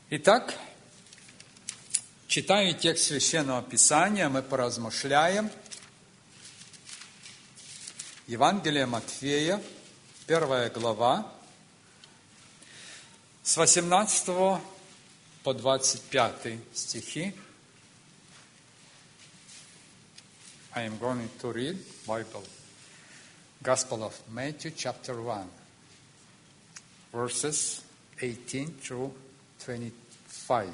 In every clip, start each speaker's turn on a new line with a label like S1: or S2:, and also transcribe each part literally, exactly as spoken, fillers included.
S1: Итак, читая текст Священного Писания, мы поразмышляем. Евангелие Матфея, первая глава, с восемнадцатого по двадцать пятый стихи. I am going to read Bible. Gospel of Matthew, chapter one, verses eighteen through twenty-five.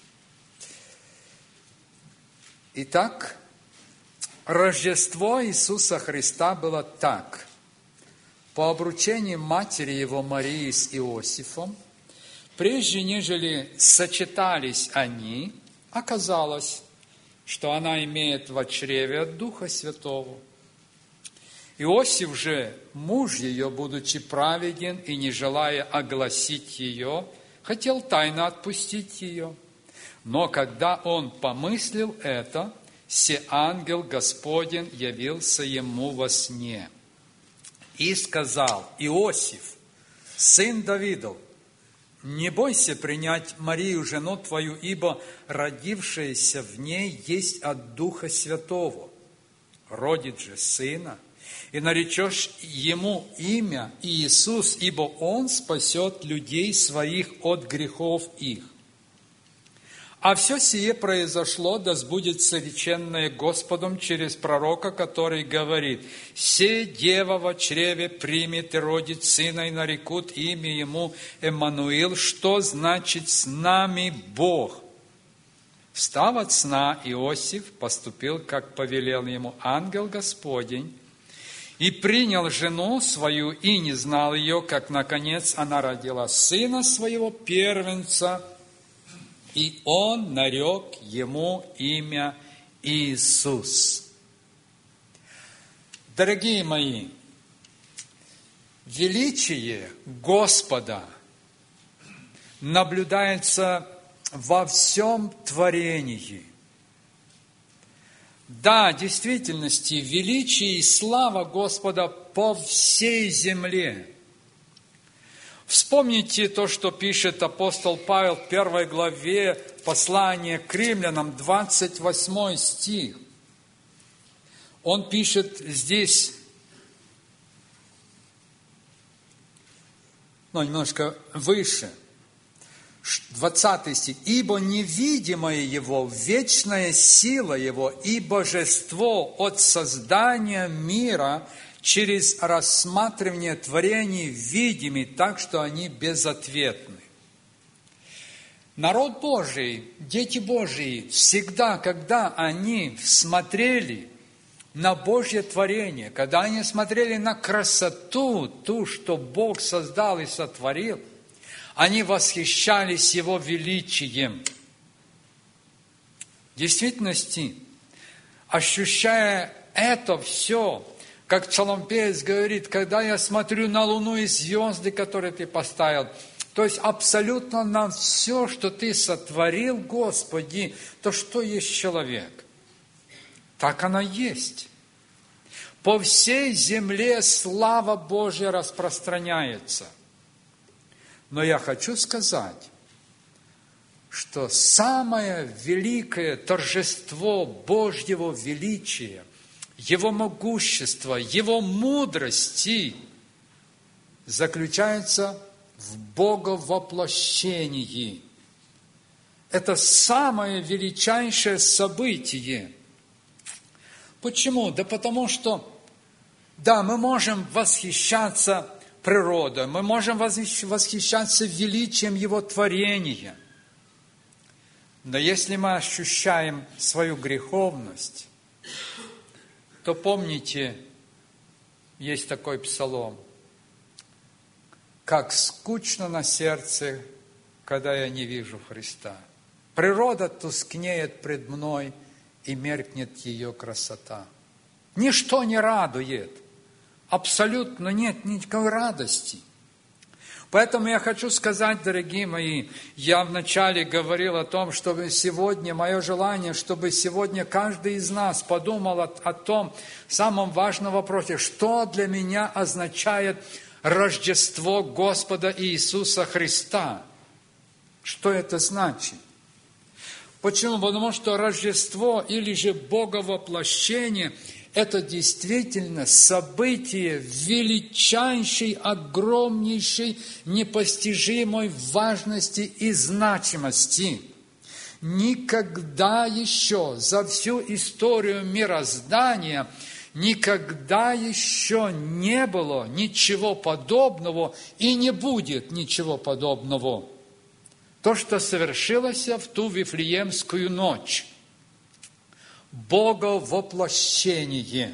S1: Итак, Рождество Иисуса Христа было так. По обручению матери Его Марии с Иосифом, прежде нежели сочетались они, оказалось, что она имеет в чреве от Духа Святого. Иосиф же, муж ее, будучи праведен и не желая огласить ее, хотел тайно отпустить ее. Но когда он помыслил это, се ангел Господень явился ему во сне и сказал: Иосиф, сын Давидов, не бойся принять Марию, жену твою, ибо родившаяся в ней есть от Духа Святого. Родит же сына, и наречешь ему имя Иисус, ибо он спасет людей своих от грехов их. А все сие произошло, да сбудется реченное Господом через пророка, который говорит: «Се дева во чреве примет и родит сына, и нарекут имя ему Эммануил», что значит «с нами Бог». Встав от сна, Иосиф поступил, как повелел ему ангел Господень, и принял жену свою, и не знал ее, как, наконец, она родила сына своего первенца, и он нарек ему имя Иисус. Дорогие мои, величие Господа наблюдается во всем творении. Да, в действительности, величие и слава Господа по всей земле. Вспомните то, что пишет апостол Павел в первой главе послания к римлянам, двадцать восьмой стих. Он пишет здесь, ну, немножко выше, двадцатый стих. «Ибо невидимое Его, вечная сила Его и божество от создания мира через рассматривание творений видимы, так что они безответны». Народ Божий, дети Божии, всегда, когда они смотрели на Божье творение, когда они смотрели на красоту, ту, что Бог создал и сотворил, они восхищались Его величием. В действительности, ощущая это все, как псалмопевец говорит: когда я смотрю на луну и звезды, которые Ты поставил, то есть абсолютно на все, что Ты сотворил, Господи, то что есть человек? Так оно есть. По всей земле слава Божья распространяется. Но я хочу сказать, что самое великое торжество Божьего величия, Его могущества, Его мудрости заключается в Боговоплощении. Это самое величайшее событие. Почему? Да потому что, да, мы можем восхищаться природой, мы можем восхищаться величием Его творения. Но если мы ощущаем свою греховность, то помните, есть такой псалом: «Как скучно на сердце, когда я не вижу Христа. Природа тускнеет пред мной, и меркнет ее красота». Ничто не радует. Абсолютно нет никакой радости. Поэтому я хочу сказать, дорогие мои, я вначале говорил о том, чтобы сегодня, мое желание, чтобы сегодня каждый из нас подумал о, о том самом важном вопросе: что для меня означает Рождество Господа Иисуса Христа? Что это значит? Почему? Потому что Рождество или же Боговоплощение – это действительно событие величайшей, огромнейшей, непостижимой важности и значимости. Никогда еще за всю историю мироздания никогда еще не было ничего подобного и не будет ничего подобного. То, что совершилось в ту Вифлеемскую ночь. Боговоплощение.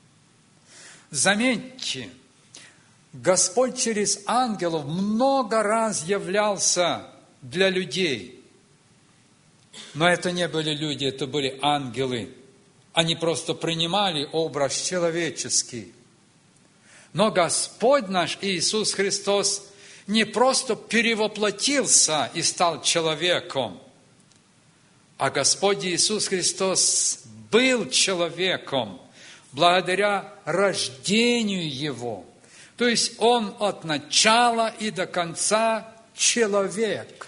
S1: Заметьте, Господь через ангелов много раз являлся для людей. Но это не были люди, это были ангелы. Они просто принимали образ человеческий. Но Господь наш Иисус Христос не просто перевоплотился и стал человеком, а Господь Иисус Христос был человеком благодаря рождению Его. То есть Он от начала и до конца человек.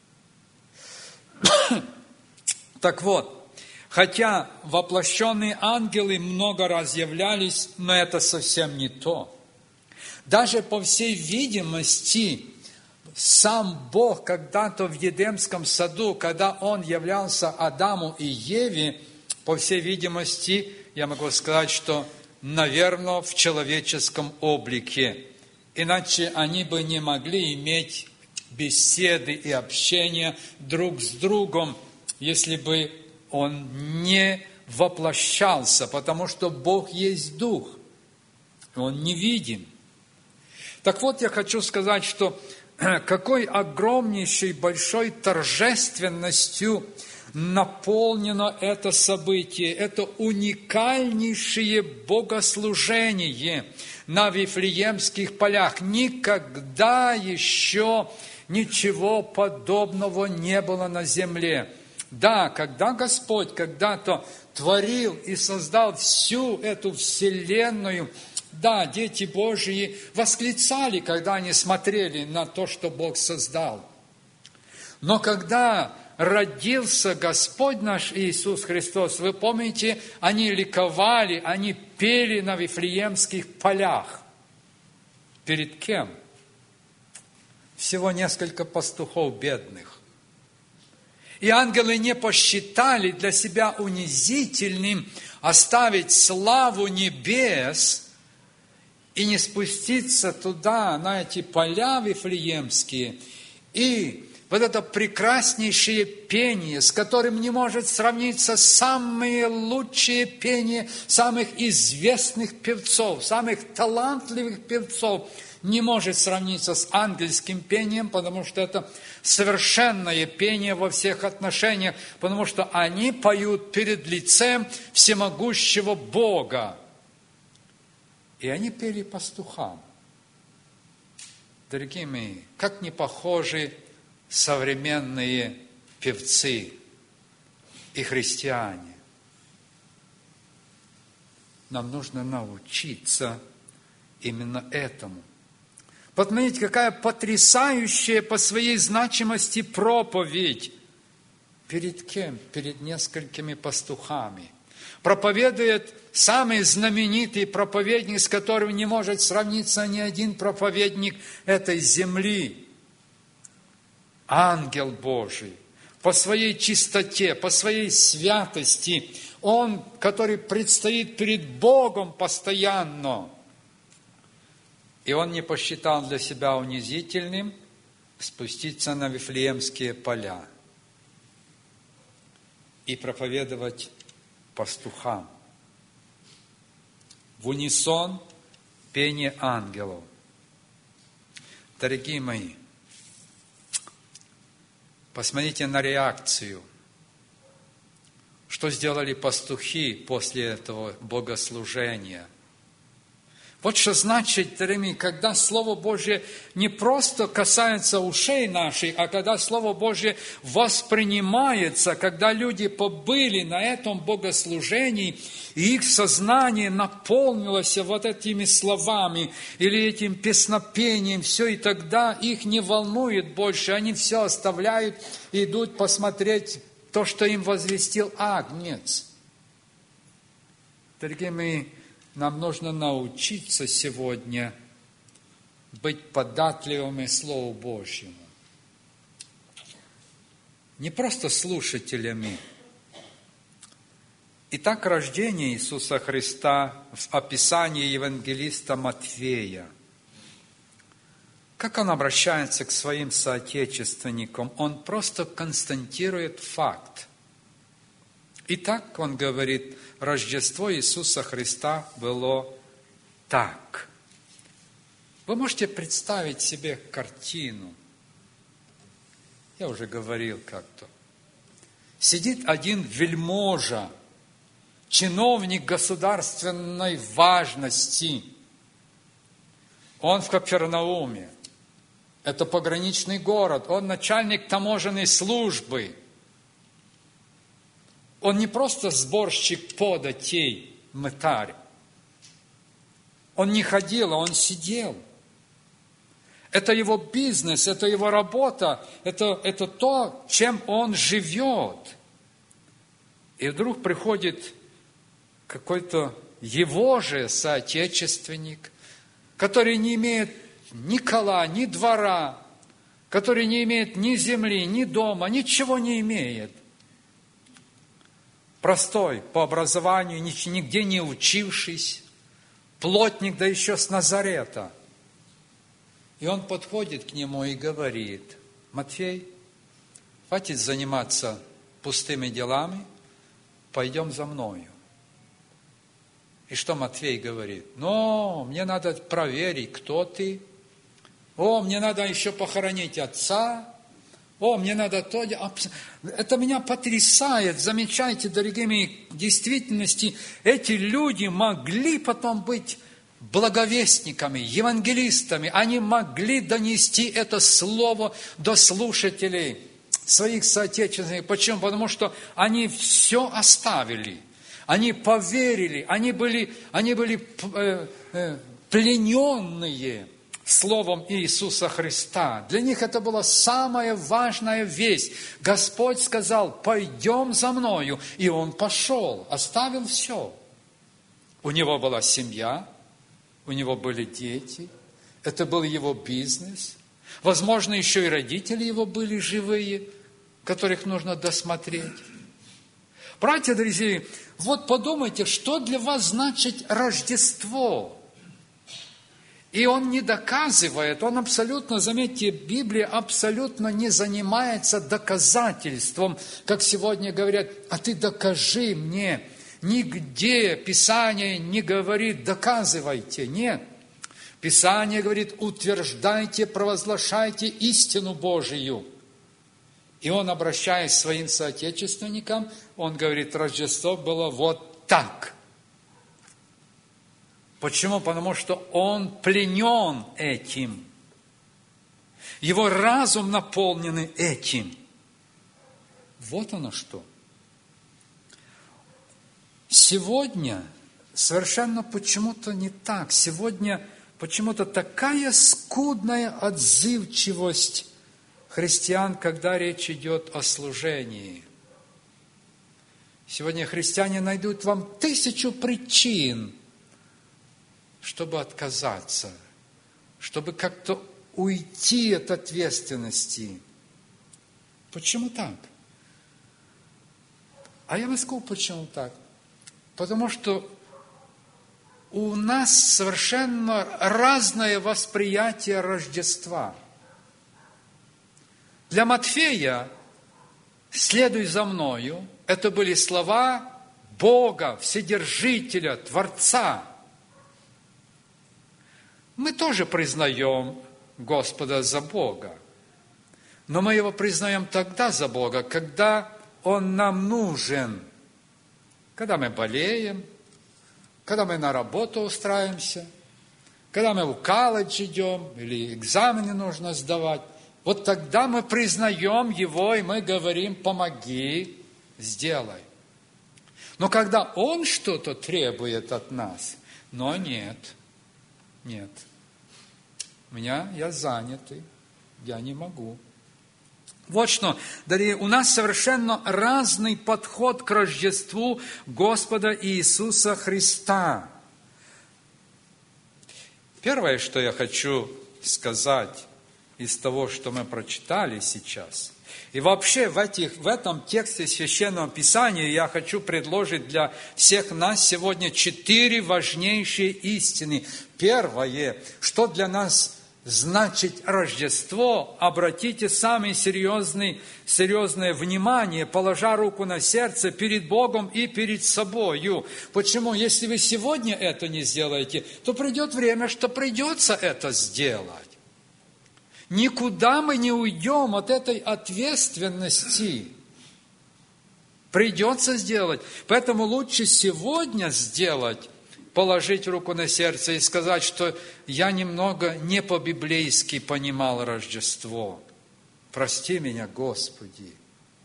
S1: Так вот, хотя воплощенные ангелы много раз являлись, но это совсем не то. Даже по всей видимости, сам Бог когда-то в Едемском саду, когда Он являлся Адаму и Еве, по всей видимости, я могу сказать, что, наверное, в человеческом облике. Иначе они бы не могли иметь беседы и общения друг с другом, если бы Он не воплощался, потому что Бог есть Дух, Он невидим. Так вот, я хочу сказать, что какой огромнейшей, большой торжественностью наполнено это событие, это уникальнейшее богослужение на Вифлеемских полях. Никогда еще ничего подобного не было на земле. Да, когда Господь когда-то творил и создал всю эту вселенную, да, дети Божьи восклицали, когда они смотрели на то, что Бог создал. Но когда родился Господь наш Иисус Христос, вы помните, они ликовали, они пели на Вифлеемских полях. Перед кем? Всего несколько пастухов бедных. И ангелы не посчитали для себя унизительным оставить славу небес и не спуститься туда, на эти поля вифлеемские, и вот это прекраснейшее пение, с которым не может сравниться самые лучшие пения самых известных певцов, самых талантливых певцов, не может сравниться с ангельским пением, потому что это совершенное пение во всех отношениях, потому что они поют перед лицем всемогущего Бога. И они пели пастухам. Дорогие мои, как не похожи современные певцы и христиане. Нам нужно научиться именно этому. Посмотрите, какая потрясающая по своей значимости проповедь. Перед кем? Перед несколькими пастухами. Проповедует самый знаменитый проповедник, с которым не может сравниться ни один проповедник этой земли. Ангел Божий. По своей чистоте, по своей святости. Он, который предстоит перед Богом постоянно. И он не посчитал для себя унизительным спуститься на Вифлеемские поля и проповедовать пастухам. В унисон пение ангелов. Дорогие мои, посмотрите на реакцию. Что сделали пастухи после этого богослужения? Вот что значит, дорогие, когда Слово Божье не просто касается ушей наших, а когда Слово Божье воспринимается, когда люди побыли на этом богослужении, и их сознание наполнилось вот этими словами или этим песнопением, все, и тогда их не волнует больше, они все оставляют и идут посмотреть то, что им возвестил Агнец. Дорогие мои, нам нужно научиться сегодня быть податливыми Слову Божьему. Не просто слушателями. Итак, рождение Иисуса Христа в описании евангелиста Матфея. Как он обращается к своим соотечественникам? Он просто констатирует факт. Итак, он говорит, Рождество Иисуса Христа было так. Вы можете представить себе картину. Я уже говорил как-то. Сидит один вельможа, чиновник государственной важности. Он в Капернауме. Это пограничный город. Он начальник таможенной службы. Он не просто сборщик податей, мытарь. Он не ходил, а он сидел. Это его бизнес, это его работа, это, это то, чем он живет. И вдруг приходит какой-то его же соотечественник, который не имеет ни кола, ни двора, который не имеет ни земли, ни дома, ничего не имеет. Простой по образованию, нигде не учившись, плотник, да еще с Назарета. И он подходит к нему и говорит: Матфей, хватит заниматься пустыми делами, пойдем за мною. И что Матфей говорит? Ну, мне надо проверить, кто ты. О, мне надо еще похоронить отца. О, мне надо то. Это меня потрясает. Замечайте, дорогие мои, в действительности эти люди могли потом быть благовестниками, евангелистами. Они могли донести это слово до слушателей, своих соотечественников. Почему? Потому что они все оставили. Они поверили, они были, они были э, э, плененные Словом Иисуса Христа. Для них это была самая важная весть. Господь сказал: пойдем за мною. И он пошел, оставил все. У него была семья, у него были дети. Это был его бизнес. Возможно, еще и родители его были живые, которых нужно досмотреть. Братья, друзья, вот подумайте, что для вас значит Рождество. И он не доказывает, он абсолютно, заметьте, Библия абсолютно не занимается доказательством, как сегодня говорят: а ты докажи мне. Нигде Писание не говорит: доказывайте. Нет. Писание говорит: утверждайте, провозглашайте истину Божию. И он, обращаясь к своим соотечественникам, он говорит: Рождество было вот так. Почему? Потому что он пленен этим. Его разум наполнен этим. Вот оно что. Сегодня совершенно почему-то не так. Сегодня почему-то такая скудная отзывчивость христиан, когда речь идет о служении. Сегодня христиане найдут вам тысячу причин, чтобы отказаться, чтобы как-то уйти от ответственности. Почему так? А я вам скажу, почему так. Потому что у нас совершенно разное восприятие Рождества. Для Матфея «следуй за мною» – это были слова Бога, Вседержителя, Творца. Мы тоже признаем Господа за Бога, но мы Его признаем тогда за Бога, когда Он нам нужен, когда мы болеем, когда мы на работу устраиваемся, Когда мы в колледж идем, или экзамены нужно сдавать, вот тогда мы признаем Его, и мы говорим: помоги, сделай. Но когда Он что-то требует от нас, но нет, нет. У меня, я занятый, я не могу. Вот что, дорогие, у нас совершенно разный подход к Рождеству Господа Иисуса Христа. Первое, что я хочу сказать из того, что мы прочитали сейчас, и вообще в, этих, в этом тексте Священного Писания я хочу предложить для всех нас сегодня четыре важнейшие истины. Первое, что для нас значит Рождество, обратите самое серьезное, серьезное внимание, положа руку на сердце перед Богом и перед собою. Почему? Если вы сегодня это не сделаете, то придет время, что придется это сделать. Никуда мы не уйдем от этой ответственности. Придется сделать. Поэтому лучше сегодня сделать, положить руку на сердце и сказать, что я немного не по-библейски понимал Рождество. Прости меня, Господи.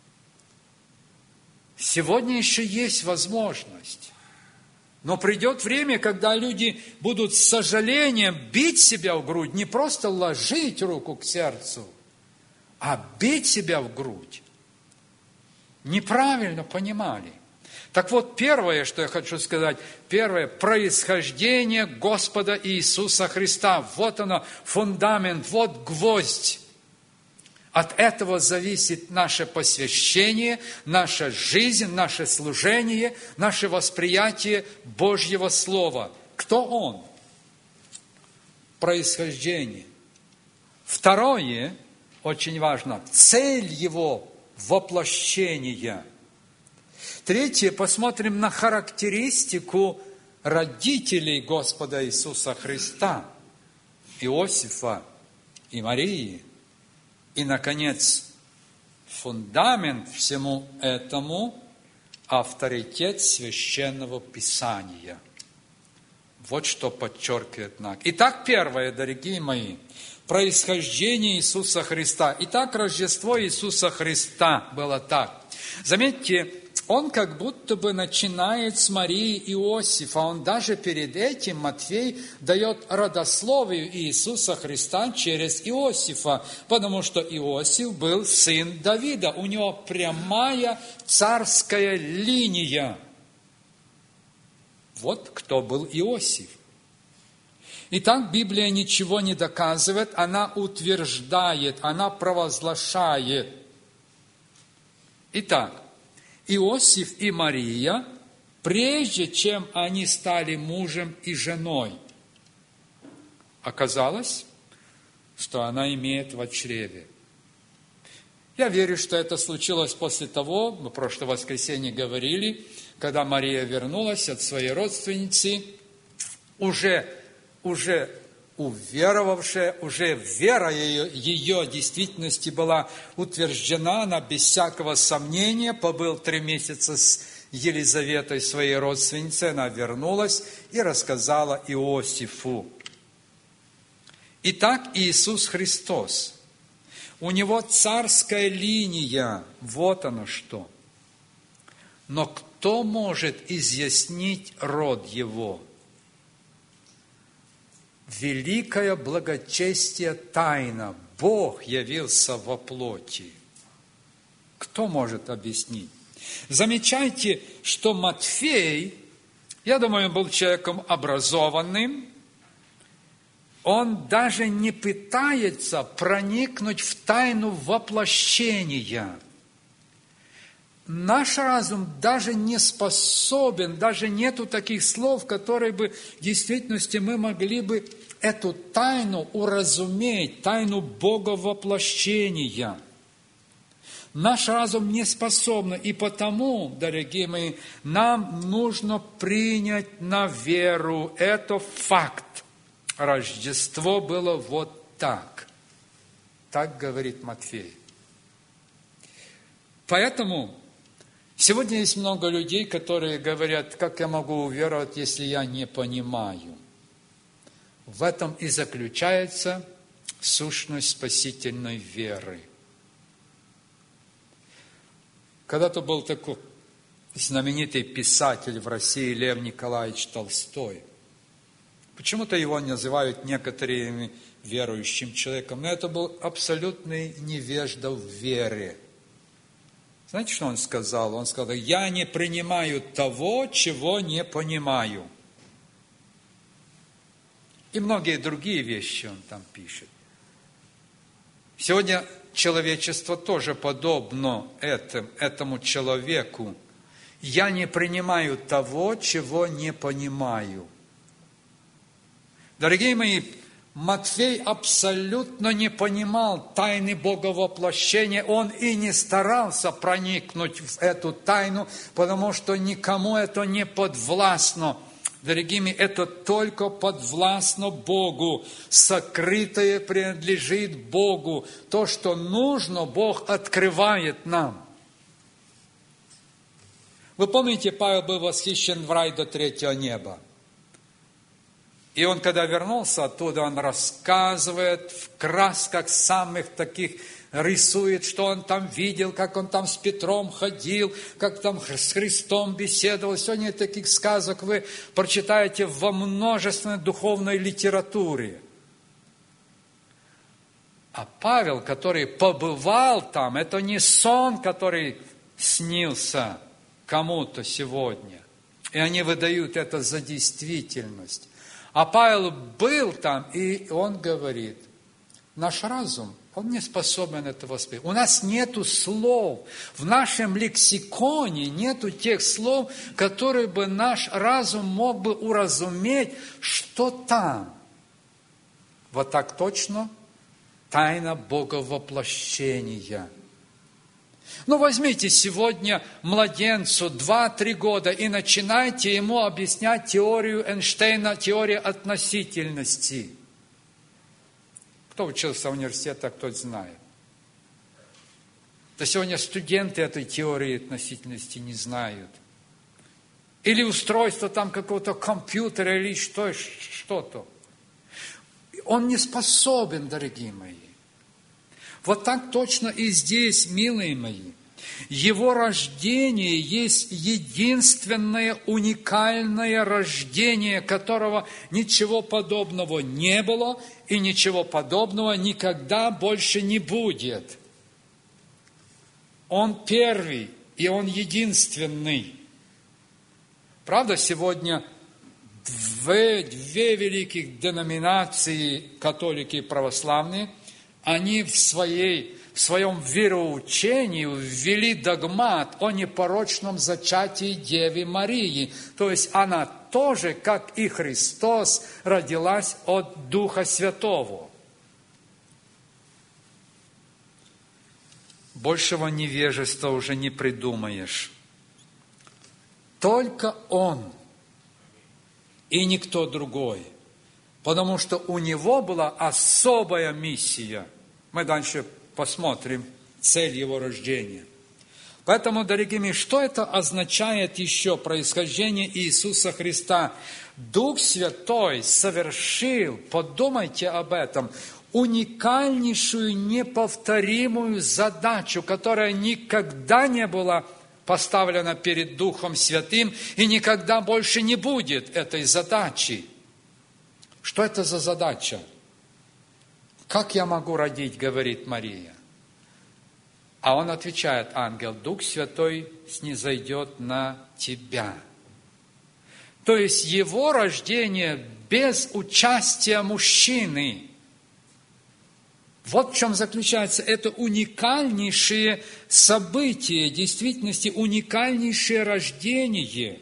S1: Сегодня еще есть возможность. Но придет время, когда люди будут с сожалением бить себя в грудь, не просто ложить руку к сердцу, а бить себя в грудь. Неправильно понимали. Так вот, первое, что я хочу сказать, первое, происхождение Господа Иисуса Христа. Вот оно, фундамент, вот гвоздь. От этого зависит наше посвящение, наша жизнь, наше служение, наше восприятие Божьего Слова. Кто Он? Происхождение. Второе, очень важно, цель Его воплощения. Третье, посмотрим на характеристику родителей Господа Иисуса Христа, Иосифа и Марии. И, наконец, фундамент всему этому – авторитет Священного Писания. Вот что подчеркивает нам. Итак, первое, дорогие мои, происхождение Иисуса Христа. Итак, Рождество Иисуса Христа было так. Заметьте, он как будто бы начинает с Марии и Иосифа. Он даже перед этим, Матфей, дает родословие Иисуса Христа через Иосифа, потому что Иосиф был сын Давида. У него прямая царская линия. Вот кто был Иосиф. Итак, Библия ничего не доказывает, она утверждает, она провозглашает. Итак, Иосиф и Мария, прежде чем они стали мужем и женой, оказалось, что она имеет в чреве. Я верю, что это случилось после того, мы в прошлое воскресенье говорили, когда Мария вернулась от своей родственницы, уже, уже уверовавшая, уже вера ее, ее действительности была утверждена, она без всякого сомнения, побыл три месяца с Елизаветой, своей родственницей, она вернулась и рассказала Иосифу. Итак, Иисус Христос, у Него царская линия, вот оно что. Но кто может изъяснить род Его? Великое благочестие тайна. Бог явился во плоти. Кто может объяснить? Замечайте, что Матфей, я думаю, был человеком образованным, он даже не пытается проникнуть в тайну воплощения. Наш разум даже не способен, даже нету таких слов, которые бы в действительности мы могли бы эту тайну уразуметь, тайну Боговоплощения. Наш разум не способен, и потому, дорогие мои, нам нужно принять на веру. Это факт. Рождество было вот так. Так говорит Матфей. Поэтому сегодня есть много людей, которые говорят, как я могу уверовать, если я не понимаю. В этом и заключается сущность спасительной веры. Когда-то был такой знаменитый писатель в России Лев Николаевич Толстой. Почему-то его называют некоторыми верующим человеком, но это был абсолютный невежда в вере. Знаете, что он сказал? Он сказал: «Я не принимаю того, чего не понимаю». И многие другие вещи он там пишет. Сегодня человечество тоже подобно этому, этому человеку. Я не принимаю того, чего не понимаю. Дорогие мои, Матфей абсолютно не понимал тайны Боговоплощения. Он и не старался проникнуть в эту тайну, потому что никому это не подвластно. Дорогие мои, это только подвластно Богу. Сокрытое принадлежит Богу. То, что нужно, Бог открывает нам. Вы помните, Павел был восхищен в рай до третьего неба. И он, когда вернулся оттуда, он рассказывает в красках самых таких, рисует, что он там видел, как он там с Петром ходил, как там с Христом беседовал. Сегодня таких сказок вы прочитаете во множественной духовной литературе. А Павел, который побывал там, это не сон, который снился кому-то сегодня. И они выдают это за действительность. А Павел был там, и он говорит: наш разум, он не способен это воспринять. У нас нету слов, в нашем лексиконе нету тех слов, которые бы наш разум мог бы уразуметь, что там. Вот так точно тайна Боговоплощения. Ну, возьмите сегодня младенцу два-три года и начинайте ему объяснять теорию Эйнштейна, теорию относительности. Кто учился в университете, кто знает. Да сегодня студенты этой теории относительности не знают. Или устройство там какого-то компьютера, или что, что-то. Он не способен, дорогие мои. Вот так точно и здесь, милые мои. Его рождение есть единственное уникальное рождение, которого ничего подобного не было и ничего подобного никогда больше не будет. Он первый и он единственный. Правда, сегодня две, две великих деноминации, католики и православные, они в своей в своем вероучении ввели догмат о непорочном зачатии Девы Марии. То есть она тоже, как и Христос, родилась от Духа Святого. Большего невежества уже не придумаешь. Только Он и никто другой. Потому что у Него была особая миссия. Мы дальше посмотрим цель Его рождения. Поэтому, дорогие мои, что это означает еще происхождение Иисуса Христа? Дух Святой совершил, подумайте об этом, уникальнейшую, неповторимую задачу, которая никогда не была поставлена перед Духом Святым и никогда больше не будет этой задачи. Что это за задача? «Как я могу родить?» — говорит Мария. А он отвечает, ангел: «Дух Святой снизойдет на тебя». То есть его рождение без участия мужчины. Вот в чем заключается это уникальнейшее событие, в действительности уникальнейшее рождение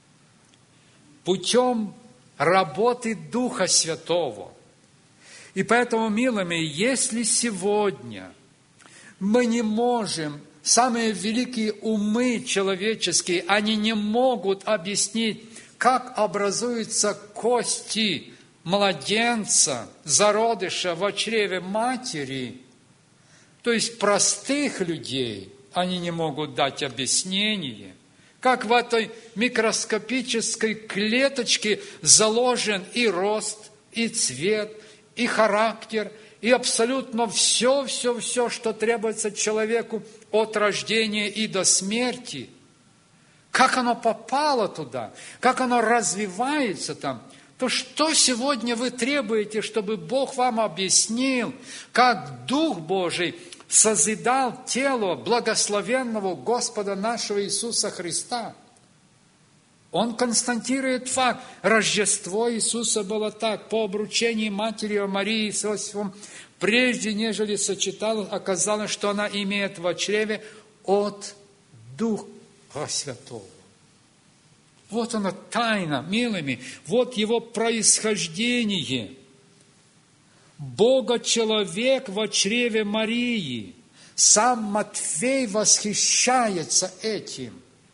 S1: путем работы Духа Святого. И поэтому, милыми, если сегодня мы не можем, самые великие умы человеческие, они не могут объяснить, как образуются кости младенца, зародыша в чреве матери, то есть простых людей, они не могут дать объяснение, как в этой микроскопической клеточке заложен и рост и цвет, и характер, и абсолютно все, все, все, что требуется человеку от рождения и до смерти. Как оно попало туда, как оно развивается там. То что сегодня вы требуете, чтобы Бог вам объяснил, как Дух Божий созидал тело благословенного Господа нашего Иисуса Христа? Он констатирует факт. Рождество Иисуса было так. По обручении матери Марии с Иосифом, прежде нежели сочеталась, оказалось, что она имеет во чреве от Духа Святого. Вот она тайна, милыми. Вот его происхождение. Бога-человек во чреве Марии. Сам Матфей восхищается этим.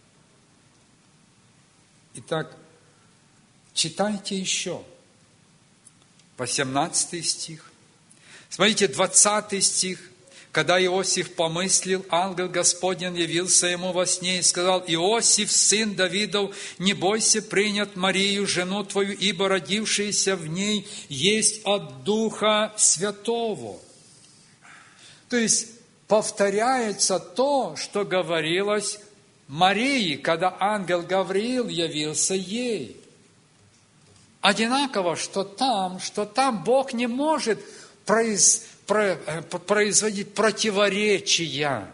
S1: Итак, читайте еще. восемнадцатый стих. Смотрите, двадцатый стих. Когда Иосиф помыслил, ангел Господень явился ему во сне и сказал: «Иосиф, сын Давидов, не бойся принять Марию, жену твою, ибо родившаяся в ней есть от Духа Святого». То есть, повторяется то, что говорилось Марии, когда ангел Гавриил явился ей. Одинаково, что там, что там Бог не может произ, про, производить противоречия.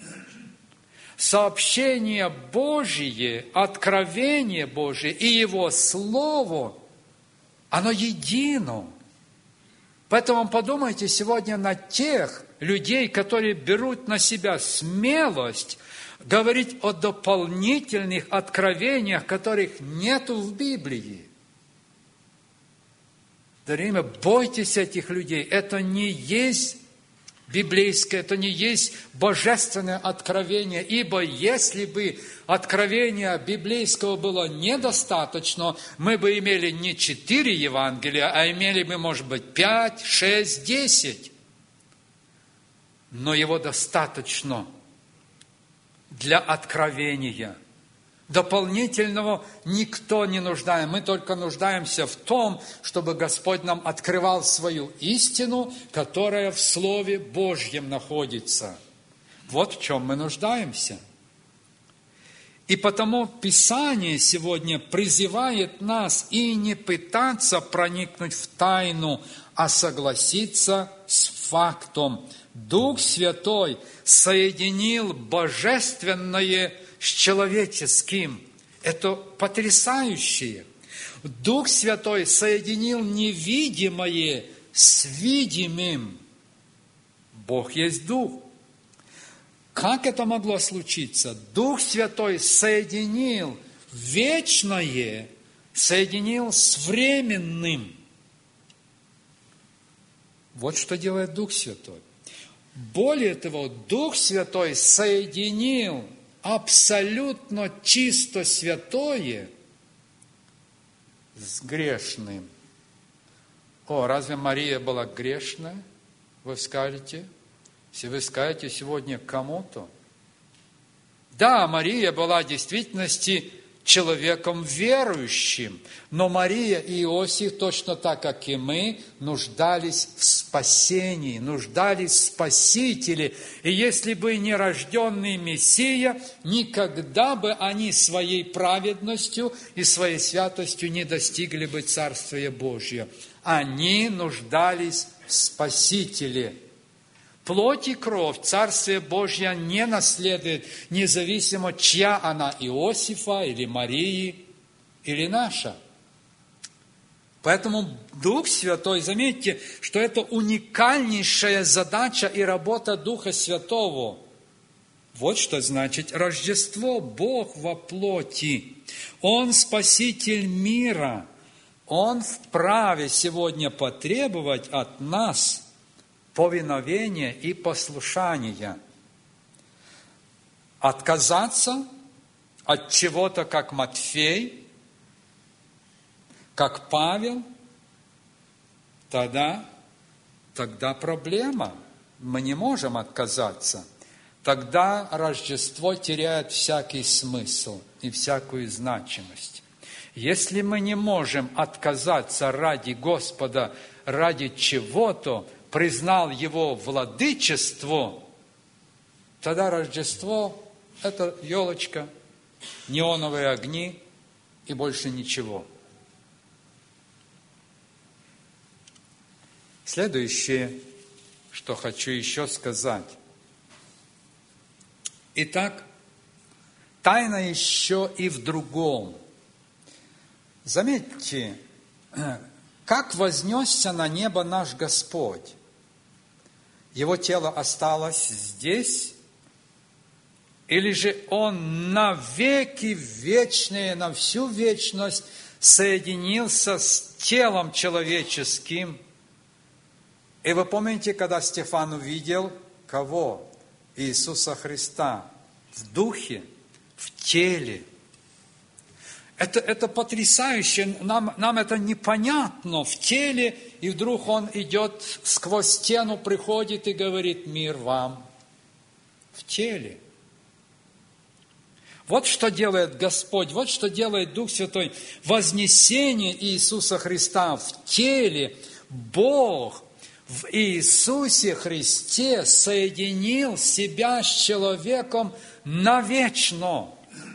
S1: Сообщение Божие, откровение Божие и Его Слово, оно едино. Поэтому подумайте сегодня на тех людей, которые берут на себя смелость говорить о дополнительных откровениях, которых нету в Библии. Дорогие, бойтесь этих людей. Это не есть библейское, это не есть божественное откровение. Ибо если бы откровения библейского было недостаточно, мы бы имели не четыре Евангелия, а имели бы, может быть, пять, шесть, десять. Но его достаточно для откровения. Дополнительного никто не нуждается. Мы только нуждаемся в том, чтобы Господь нам открывал свою истину, которая в Слове Божьем находится. Вот в чем мы нуждаемся. И потому Писание сегодня призывает нас и не пытаться проникнуть в тайну, а согласиться с фактом. Дух Святой соединил божественное с человеческим. Это потрясающее. Дух Святой соединил невидимое с видимым. Бог есть Дух. Как это могло случиться? Дух Святой соединил вечное, соединил с временным. Вот что делает Дух Святой. Более того, Дух Святой соединил абсолютно чисто святое с грешным. О, разве Мария была грешная? Вы скажете? Если вы скажете сегодня кому-то. Да, Мария была в действительности человеком верующим, но Мария и Иосиф, точно так, как и мы, нуждались в спасении, нуждались в Спасителе. И если бы не рожденный Мессия, никогда бы они своей праведностью и своей святостью не достигли бы Царствия Божия. Они нуждались в Спасителе. Плоть и кровь Царствие Божье не наследует, независимо, чья она, Иосифа или Марии, или наша. Поэтому Дух Святой, заметьте, что это уникальнейшая задача и работа Духа Святого. Вот что значит Рождество, Бог во плоти. Он Спаситель мира. Он вправе сегодня потребовать от нас повиновения и послушания. Отказаться от чего-то, как Матфей, как Павел, тогда, тогда проблема. Мы не можем отказаться. Тогда Рождество теряет всякий смысл и всякую значимость. Если мы не можем отказаться ради Господа, ради чего-то, признал Его владычество, тогда Рождество – это елочка, неоновые огни и больше ничего. Следующее, что хочу еще сказать. Итак, тайна еще и в другом. Заметьте, как вознесся на небо наш Господь. Его тело осталось здесь, или же Он навеки вечные, на всю вечность соединился с телом человеческим. И вы помните, когда Стефан увидел кого? Иисуса Христа в духе, в теле. Это, это потрясающе, нам, нам это непонятно в теле, и вдруг Он идет сквозь стену, приходит и говорит: мир вам в теле. Вот что делает Господь, вот что делает Дух Святой. Вознесение Иисуса Христа в теле. Бог в Иисусе Христе соединил себя с человеком навечно.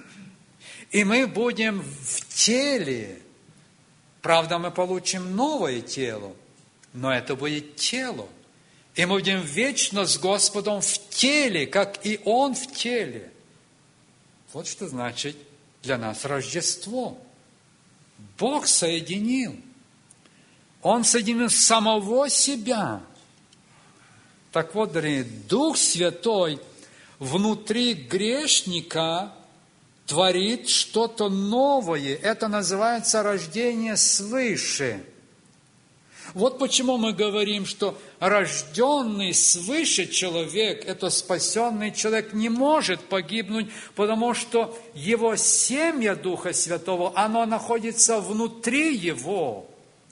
S1: И мы будем в теле. Правда, мы получим новое тело, но это будет тело. И мы будем вечно с Господом в теле, как и Он в теле. Вот что значит для нас Рождество. Бог соединил. Он соединил самого себя. Так вот, дорогие, Дух Святой внутри грешника творит что-то новое. Это называется рождение свыше. Вот почему мы говорим, что рожденный свыше человек, это спасенный человек, не может погибнуть, потому что его семя Духа Святого, оно находится внутри его.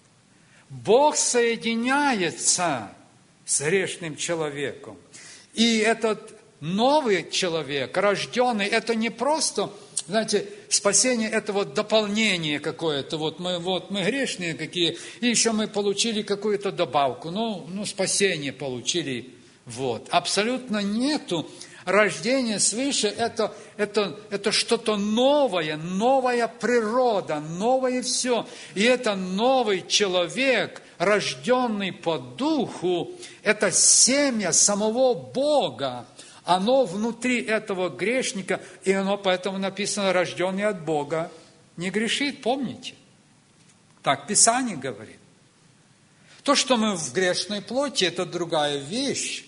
S1: Бог соединяется с грешным человеком. И этот новый человек, рожденный, это не просто, знаете, спасение – это вот дополнение какое-то. Вот мы, вот мы грешные какие, и еще мы получили какую-то добавку. Ну, ну спасение получили. Вот. Абсолютно нету. Рождение свыше это, – это, это что-то новое, новая природа, новое все. И это новый человек, рожденный по духу, это семя самого Бога. Оно внутри этого грешника, и оно поэтому написано: рожденный от Бога не грешит, помните? Так Писание говорит. То, что мы в грешной плоти, это другая вещь.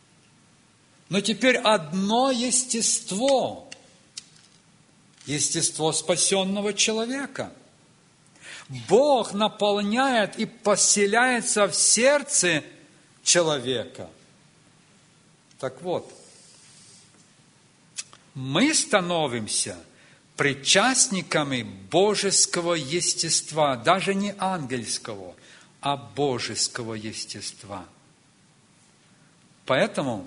S1: Но теперь одно естество. Естество спасенного человека. Бог наполняет и поселяется в сердце человека. Так вот, мы становимся причастниками божеского естества, даже не ангельского, а божеского естества. Поэтому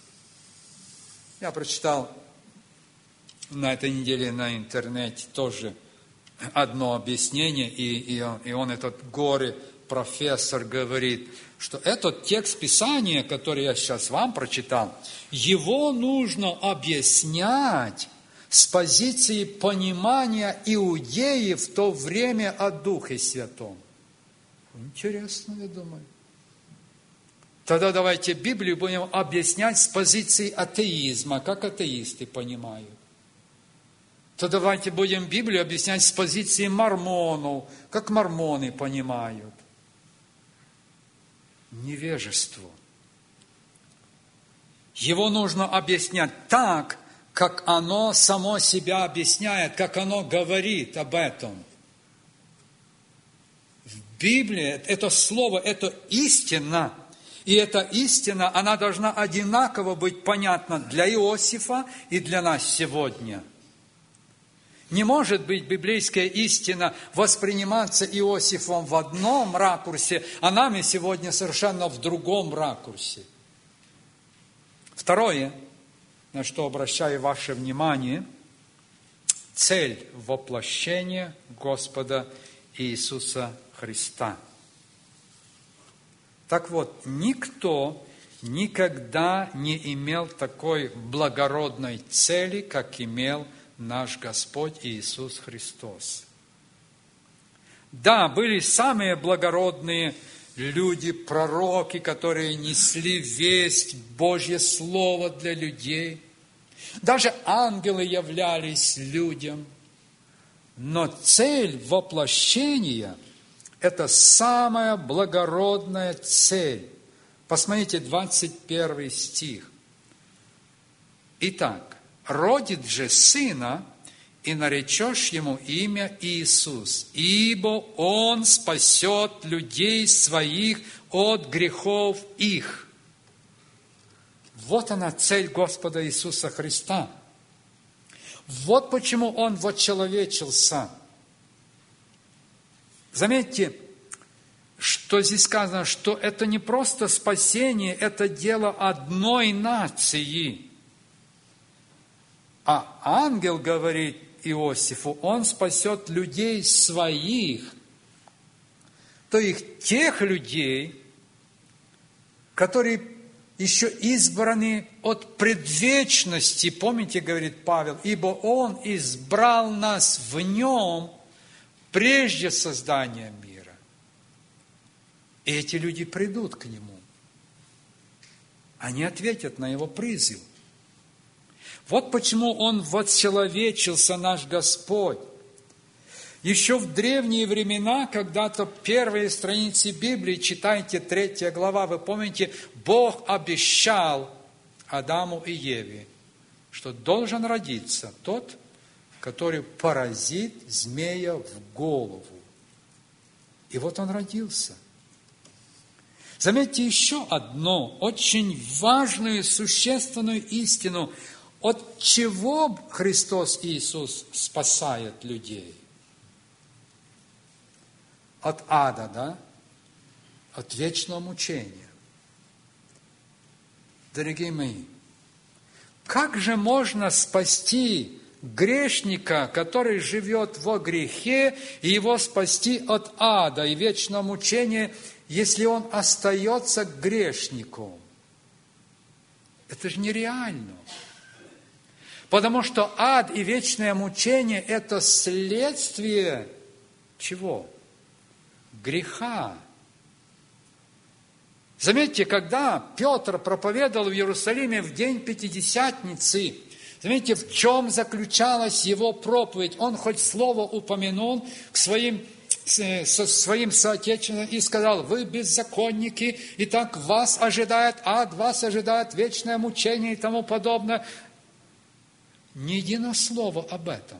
S1: я прочитал на этой неделе на интернете тоже одно объяснение, и, и, он, и он, этот горе-профессор, говорит, что этот текст Писания, который я сейчас вам прочитал, его нужно объяснять с позиции понимания иудеи в то время о Духе Святом. Интересно, я думаю. Тогда давайте Библию будем объяснять с позиции атеизма, как атеисты понимают. То давайте будем Библию объяснять с позиции мормонов, как мормоны понимают. Невежество. Его нужно объяснять так, как оно само себя объясняет, как оно говорит об этом. В Библии это слово, это истина. И эта истина, она должна одинаково быть понятна для Иосифа и для нас сегодня. Не может быть библейская истина восприниматься Иосифом в одном ракурсе, а нами сегодня совершенно в другом ракурсе. Второе, на что обращаю ваше внимание, цель воплощения Господа Иисуса Христа. Так вот, никто никогда не имел такой благородной цели, как имел наш Господь Иисус Христос. Да, были самые благородные люди, пророки, которые несли весть, Божье Слово для людей. Даже ангелы являлись людям. Но цель воплощения – это самая благородная цель. Посмотрите, двадцать первый стих. Итак, родит же сына, и наречешь ему имя Иисус, ибо он спасет людей своих от грехов их. Вот она цель Господа Иисуса Христа. Вот почему Он вочеловечился. Заметьте, что здесь сказано, что это не просто спасение, это дело одной нации. А ангел говорит Иосифу, он спасет людей своих, то есть тех людей, которые еще избраны от предвечности. Помните, говорит Павел, ибо Он избрал нас в Нем прежде создания мира. И эти люди придут к Нему. Они ответят на Его призыв. Вот почему Он воцеловечился, наш Господь. Еще в древние времена, когда-то первые страницы Библии, читайте третья глава, вы помните, Бог обещал Адаму и Еве, что должен родиться тот, который поразит змея в голову. И вот он родился. Заметьте еще одну очень важную, существенную истину. От чего Христос Иисус спасает людей? От ада, да? От вечного мучения. Дорогие мои, как же можно спасти грешника, который живет во грехе, и его спасти от ада и вечного мучения, если он остается грешником? Это же нереально. Потому что ад и вечное мучение – это следствие чего? Греха. Заметьте, когда Петр проповедовал в Иерусалиме в день Пятидесятницы, заметьте, в чем заключалась его проповедь. Он хоть слово упомянул к своим, со своим соотечественникам и сказал: вы беззаконники, и так вас ожидает ад, вас ожидает вечное мучение и тому подобное. Ни единого слова об этом.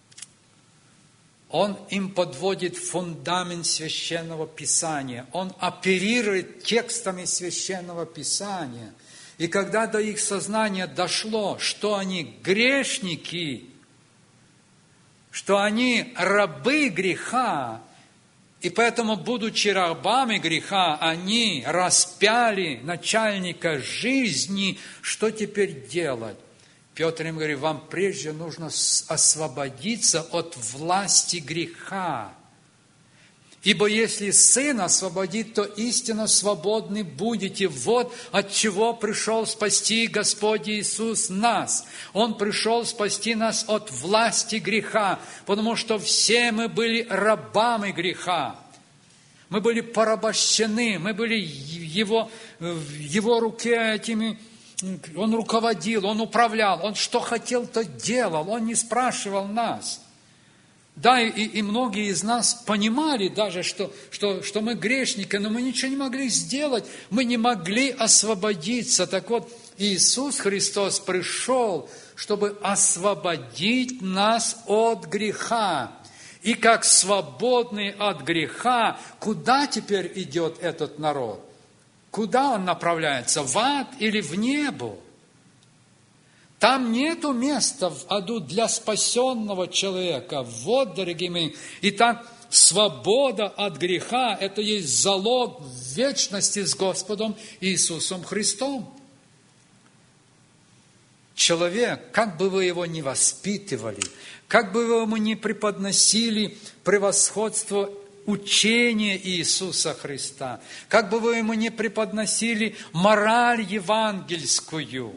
S1: Он им подводит фундамент Священного Писания. Он оперирует текстами Священного Писания. И когда до их сознания дошло, что они грешники, что они рабы греха, и поэтому, будучи рабами греха, они распяли начальника жизни, что теперь делать? Петр им говорит: вам прежде нужно освободиться от власти греха. Ибо если Сын освободит, то истинно свободны будете. Вот от чего пришел спасти Господь Иисус нас. Он пришел спасти нас от власти греха, потому что все мы были рабами греха. Мы были порабощены, мы были его, в его руке этими... Он руководил, Он управлял, Он что хотел, то делал, Он не спрашивал нас. Да, и, и многие из нас понимали даже, что, что, что мы грешники, но мы ничего не могли сделать, мы не могли освободиться. Так вот, Иисус Христос пришел, чтобы освободить нас от греха. И как свободный от греха, куда теперь идет этот народ? Куда он направляется? В ад или в небо? Там нету места в аду для спасенного человека. Вот, дорогие мои. Итак, свобода от греха – это есть залог вечности с Господом Иисусом Христом. человек, как бы вы его ни воспитывали, как бы вы ему ни преподносили превосходство учения Иисуса Христа, как бы вы ему ни преподносили мораль евангельскую,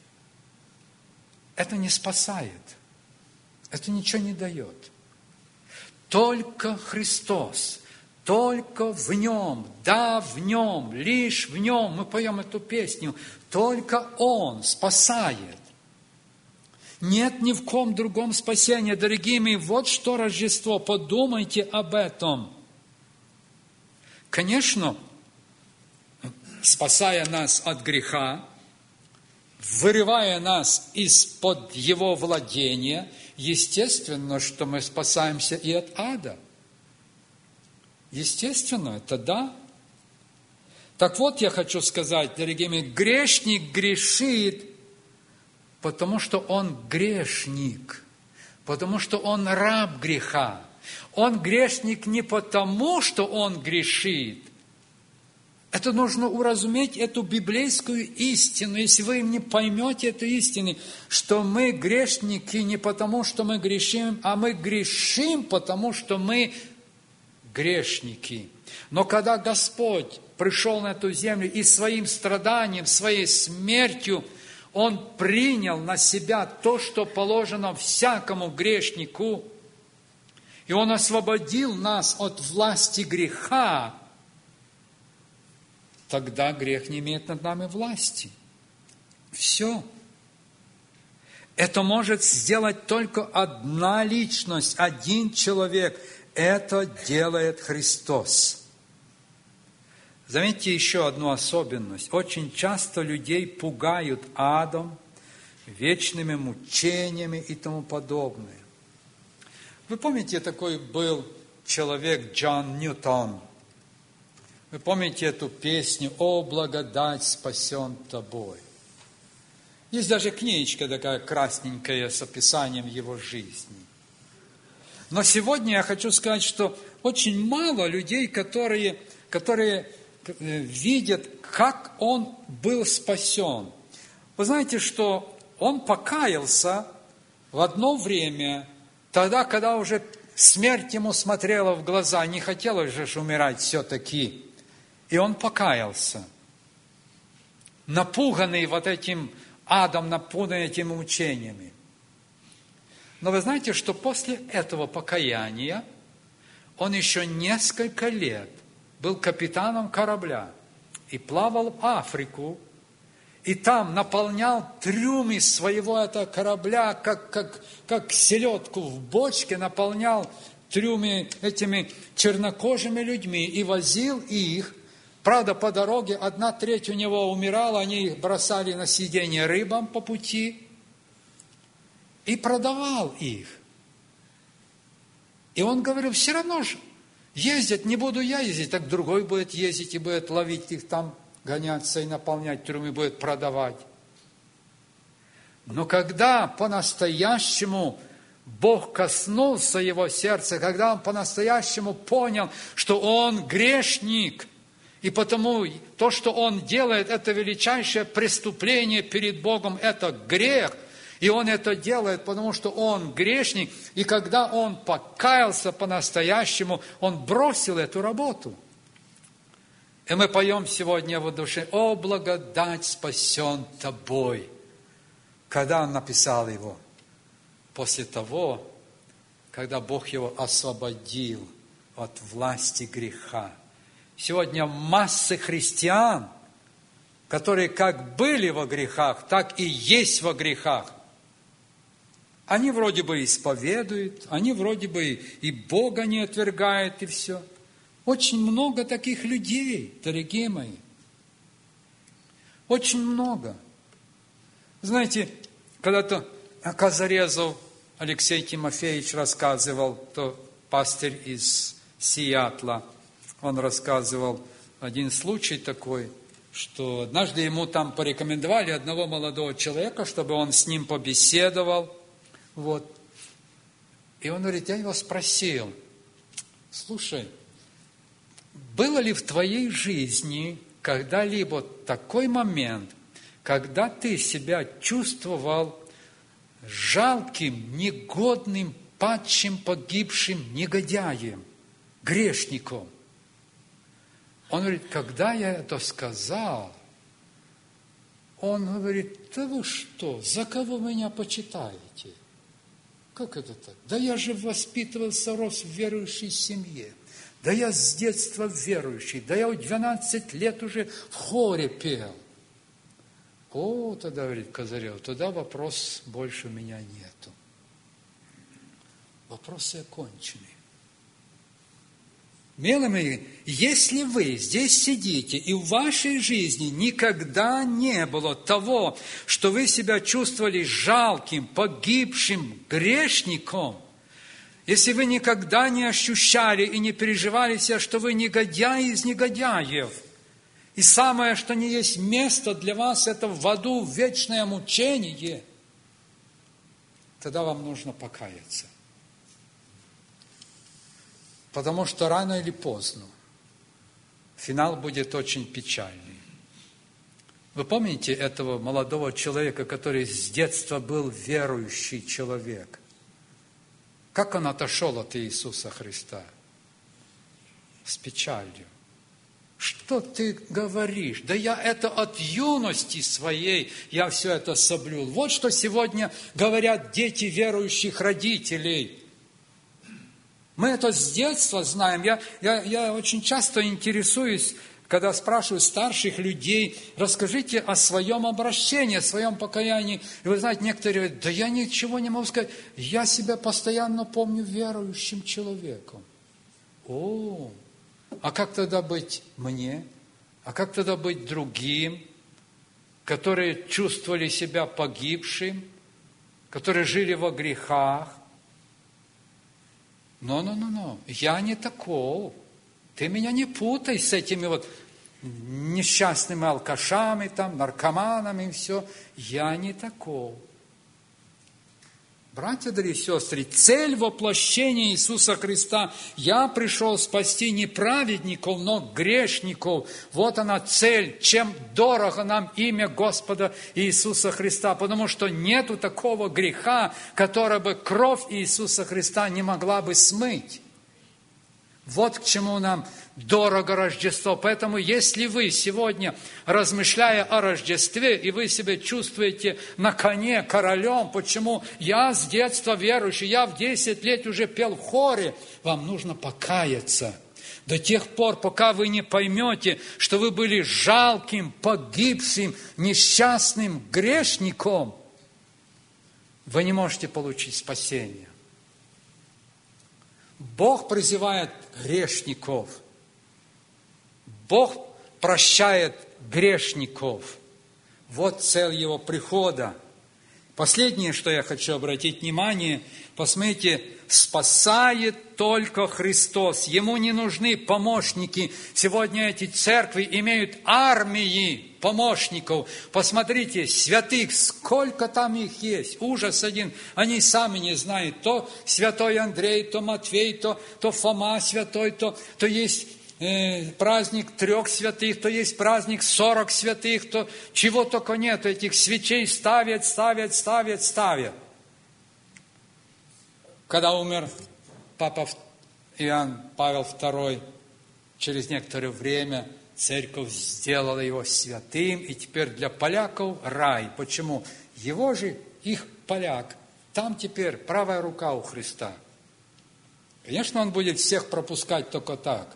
S1: это не спасает, это ничего не дает. Только Христос, только в Нем, да, в Нем, лишь в Нем, мы поем эту песню, только Он спасает. Нет ни в ком другом спасения. Дорогие мои, вот что Рождество, подумайте об этом. Конечно, спасая нас от греха, вырывая нас из-под его владения, естественно, что мы спасаемся и от ада. Естественно, это да. Так вот, я хочу сказать, дорогие мои, грешник грешит, потому что он грешник, потому что он раб греха. Он грешник не потому, что он грешит. Это нужно уразуметь, эту библейскую истину. Если вы не поймете эту истину, что мы грешники не потому, что мы грешим, а мы грешим, потому что мы грешники. Но когда Господь пришел на эту землю и своим страданием, своей смертью, Он принял на себя то, что положено всякому грешнику, и Он освободил нас от власти греха, тогда грех не имеет над нами власти. Все. Это может сделать только одна личность, один человек. Это делает Христос. Заметьте еще одну особенность. Очень часто людей пугают адом, вечными мучениями и тому подобное. Вы помните, такой был человек Джон Ньютон? Вы помните эту песню «О, благодать спасен тобой»? Есть даже книжечка такая красненькая с описанием его жизни. Но сегодня я хочу сказать, что очень мало людей, которые, которые видят, как он был спасен. Вы знаете, что он покаялся в одно время, тогда, когда уже смерть ему смотрела в глаза, не хотелось же умирать все-таки. И он покаялся, напуганный вот этим адом, напуганный этими мучениями. Но вы знаете, что после этого покаяния он еще несколько лет был капитаном корабля и плавал в Африку, и там наполнял трюмы своего этого корабля, как, как, как селедку в бочке, наполнял трюмы этими чернокожими людьми и возил их. Правда, по дороге одна треть у него умирала, они их бросали на съедение рыбам по пути, и продавал их. И он говорил, все равно же ездят, не буду я ездить, так другой будет ездить и будет ловить их там, гоняться и наполнять трюмы, будет продавать. Но когда по-настоящему Бог коснулся его сердца, когда он по-настоящему понял, что он грешник, и потому то, что он делает, это величайшее преступление перед Богом, это грех. И он это делает, потому что он грешник. И когда он покаялся по-настоящему, он бросил эту работу. И мы поем сегодня в душе: «О, благодать спасен тобой». Когда он написал его? После того, когда Бог его освободил от власти греха. Сегодня массы христиан, которые как были во грехах, так и есть во грехах. Они вроде бы исповедуют, они вроде бы и Бога не отвергают, и все. Очень много таких людей, дорогие мои. Очень много. Знаете, когда-то Казарезов Алексей Тимофеевич рассказывал, то пастырь из Сиэтла, он рассказывал один случай такой, что однажды ему там порекомендовали одного молодого человека, чтобы он с ним побеседовал. Вот. И он говорит, я его спросил, слушай, было ли в твоей жизни когда-либо такой момент, когда ты себя чувствовал жалким, негодным, падшим, погибшим негодяем, грешником. Он говорит, когда я это сказал, он говорит, да вы что, за кого меня почитаете? Как это так? Да я же воспитывался, рос в верующей семье. Да я с детства верующий. Да я в двенадцать лет уже в хоре пел. О, тогда, говорит Козырев, тогда вопрос больше у меня нету. Вопросы окончены. Милые мои, если вы здесь сидите, и в вашей жизни никогда не было того, что вы себя чувствовали жалким, погибшим, грешником, если вы никогда не ощущали и не переживали себя, что вы негодяи из негодяев, и самое, что не есть место для вас, это в аду вечное мучение, тогда вам нужно покаяться. Потому что рано или поздно финал будет очень печальный. Вы помните этого молодого человека, который с детства был верующий человек? Как он отошел от Иисуса Христа? С печалью. Что ты говоришь? Да я это от юности своей, я все это соблюл. Вот что сегодня говорят дети верующих родителей. Мы это с детства знаем. Я, я, я очень часто интересуюсь, когда спрашиваю старших людей, расскажите о своем обращении, о своем покаянии. И вы знаете, некоторые говорят, да я ничего не могу сказать. Я себя постоянно помню верующим человеком. О, а как тогда быть мне? А как тогда быть другим, которые чувствовали себя погибшим, которые жили во грехах? Но-но-но-но, я не таков. Ты меня не путай с этими вот несчастными алкашами, там, наркоманами и все. Я не таков. Братья, дорогие сестры, цель воплощения Иисуса Христа. Я пришел спасти не праведников, но грешников. Вот она цель, чем дорого нам имя Господа Иисуса Христа. Потому что нету такого греха, который бы кровь Иисуса Христа не могла бы смыть. Вот к чему нам дорого Рождество. Поэтому, если вы сегодня, размышляя о Рождестве, и вы себя чувствуете на коне, королем, почему я с детства верующий, я в десять лет уже пел в хоре, вам нужно покаяться. До тех пор, пока вы не поймете, что вы были жалким, погибшим, несчастным грешником, вы не можете получить спасение. Бог призывает грешников. Бог прощает грешников. Вот цель Его прихода. Последнее, что я хочу обратить внимание, посмотрите, спасает только Христос. Ему не нужны помощники. Сегодня эти церкви имеют армии помощников. Посмотрите, святых, сколько там их есть. Ужас один. Они сами не знают. То святой Андрей, то Матвей, то, то Фома святой, то, то есть э, праздник трех святых, то есть праздник сорок святых, то чего только нет. Этих свечей ставят, ставят, ставят, ставят. Когда умер папа Иоанн Павел второй, через некоторое время церковь сделала его святым, и теперь для поляков рай. Почему? Его же, их поляк, там теперь правая рука у Христа. Конечно, он будет всех пропускать только так.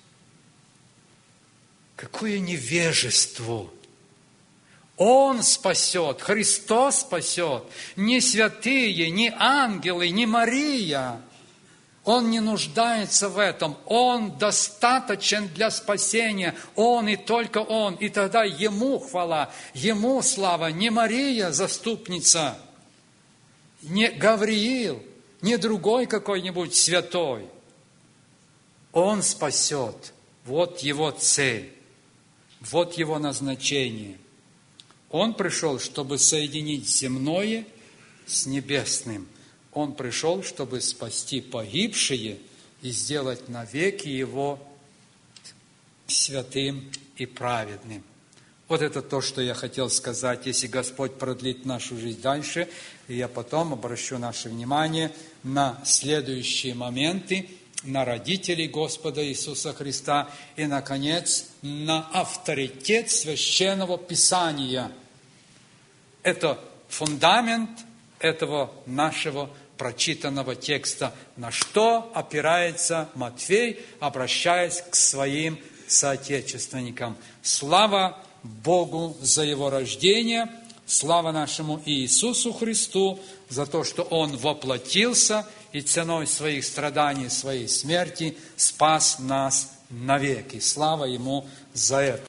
S1: Какое невежество! Он спасет, Христос спасет, не святые, не ангелы, не Мария. Он не нуждается в этом. Он достаточен для спасения. Он и только Он. И тогда Ему хвала, Ему слава. Не Мария заступница, не Гавриил, не другой какой-нибудь святой. Он спасет. Вот Его цель. Вот Его назначение. Он пришел, чтобы соединить земное с небесным. Он пришел, чтобы спасти погибшие и сделать навеки Его святым и праведным. Вот это то, что я хотел сказать. Если Господь продлит нашу жизнь дальше, и я потом обращу наше внимание на следующие моменты, на родителей Господа Иисуса Христа и, наконец, на авторитет Священного Писания. Это фундамент этого нашего прочитанного текста, на что опирается Матфей, обращаясь к своим соотечественникам. Слава Богу за Его рождение, слава нашему Иисусу Христу за то, что Он воплотился и ценой своих страданий, своей смерти спас нас навеки. Слава Ему за это.